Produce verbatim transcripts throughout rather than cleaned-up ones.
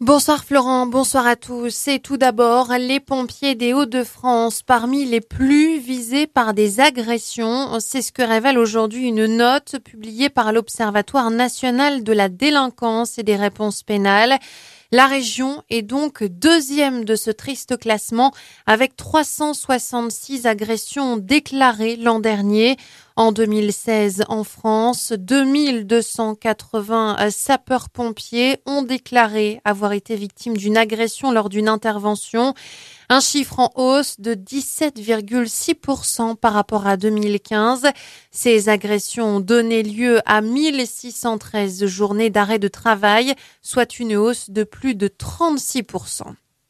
Bonsoir Florent, bonsoir à tous. Et tout d'abord, les pompiers des Hauts-de-France, parmi les plus visés par des agressions. C'est ce que révèle aujourd'hui une note publiée par l'Observatoire national de la délinquance et des réponses pénales. La région est donc deuxième de ce triste classement avec trois cent soixante-six agressions déclarées l'an dernier. En deux mille seize, en France, deux mille deux cent quatre-vingts sapeurs-pompiers ont déclaré avoir été victimes d'une agression lors d'une intervention. Un chiffre en hausse de dix-sept virgule six pour cent par rapport à deux mille quinze. Ces agressions ont donné lieu à mille six cent treize journées d'arrêt de travail, soit une hausse de plus de trente-six pour cent.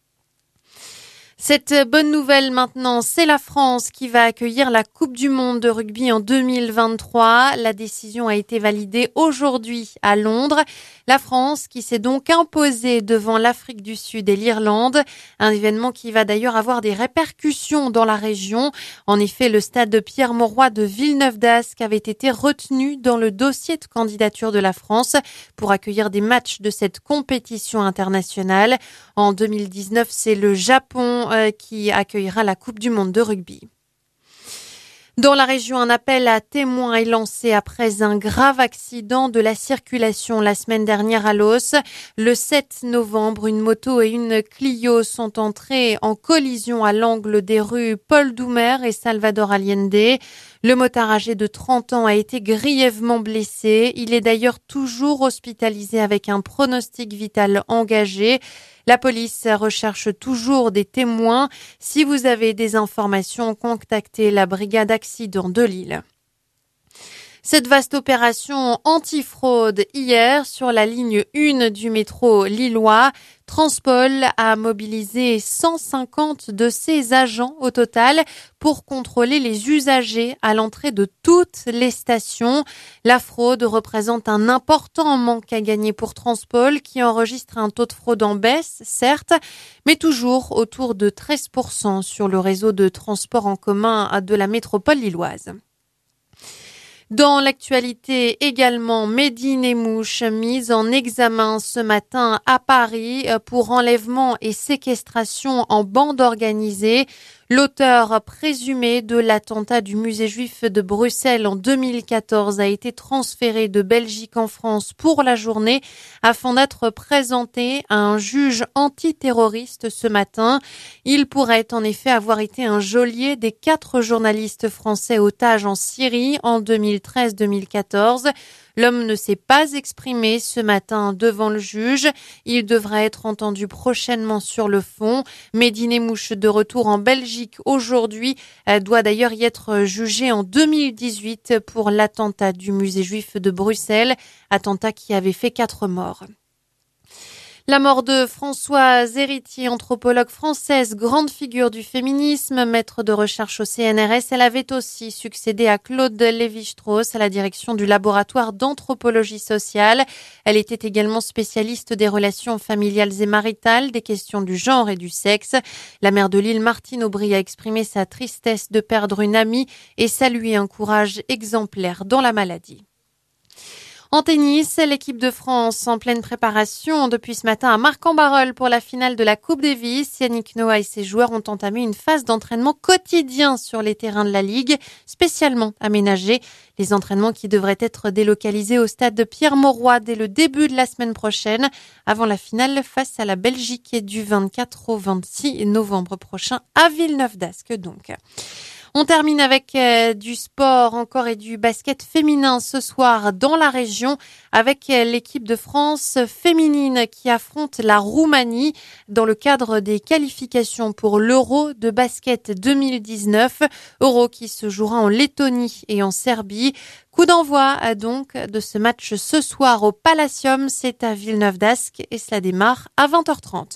Cette bonne nouvelle maintenant, c'est la France qui va accueillir la Coupe du Monde de rugby en deux mille vingt-trois. La décision a été validée aujourd'hui à Londres. La France qui s'est donc imposée devant l'Afrique du Sud et l'Irlande. Un événement qui va d'ailleurs avoir des répercussions dans la région. En effet, le stade de Pierre-Mauroy de Villeneuve-d'Ascq avait été retenu dans le dossier de candidature de la France pour accueillir des matchs de cette compétition internationale. En deux mille dix-neuf, c'est le Japon qui accueillera la Coupe du Monde de rugby. Dans la région, un appel à témoins est lancé après un grave accident de la circulation la semaine dernière à Loos. Le sept novembre, une moto et une Clio sont entrées en collision à l'angle des rues Paul Doumer et Salvador Allende. Le motard âgé de trente ans a été grièvement blessé. Il est d'ailleurs toujours hospitalisé avec un pronostic vital engagé. La police recherche toujours des témoins. Si vous avez des informations, contactez la brigade accident de Lille. Cette vaste opération antifraude hier sur la ligne un du métro lillois, Transpol a mobilisé cent cinquante de ses agents au total pour contrôler les usagers à l'entrée de toutes les stations. La fraude représente un important manque à gagner pour Transpol qui enregistre un taux de fraude en baisse, certes, mais toujours autour de treize pour cent sur le réseau de transport en commun de la métropole lilloise. Dans l'actualité également, Mehdi Nemmouche mise en examen ce matin à Paris pour enlèvement et séquestration en bande organisée. L'auteur présumé de l'attentat du musée juif de Bruxelles en deux mille quatorze a été transféré de Belgique en France pour la journée afin d'être présenté à un juge antiterroriste ce matin. Il pourrait en effet avoir été un geôlier des quatre journalistes français otages en Syrie en deux mille treize deux mille quatorze. L'homme ne s'est pas exprimé ce matin devant le juge. Il devrait être entendu prochainement sur le fond. Mehdi Nemmouche, de retour en Belgique aujourd'hui, doit d'ailleurs y être jugé en deux mille dix-huit pour l'attentat du musée juif de Bruxelles, attentat qui avait fait quatre morts. La mort de Françoise Héritier, anthropologue française, grande figure du féminisme, maître de recherche au C N R S. Elle avait aussi succédé à Claude Lévi-Strauss à la direction du laboratoire d'anthropologie sociale. Elle était également spécialiste des relations familiales et maritales, des questions du genre et du sexe. La maire de Lille, Martine Aubry, a exprimé sa tristesse de perdre une amie et salué un courage exemplaire dans la maladie. En tennis, l'équipe de France en pleine préparation depuis ce matin à Marc-en-Barœul pour la finale de la Coupe Davis. Yannick Noah et ses joueurs ont entamé une phase d'entraînement quotidien sur les terrains de la Ligue, spécialement aménagés. Les entraînements qui devraient être délocalisés au stade de Pierre-Mauroy dès le début de la semaine prochaine, avant la finale face à la Belgique du vingt-quatre au vingt-six novembre prochain à Villeneuve-d'Ascq donc. On termine avec euh, du sport encore et du basket féminin ce soir dans la région avec euh, l'équipe de France féminine qui affronte la Roumanie dans le cadre des qualifications pour l'Euro de basket deux mille dix-neuf. Euro qui se jouera en Lettonie et en Serbie. Coup d'envoi euh, donc de ce match ce soir au Palacium, c'est à Villeneuve-d'Ascq et cela démarre à vingt heures trente.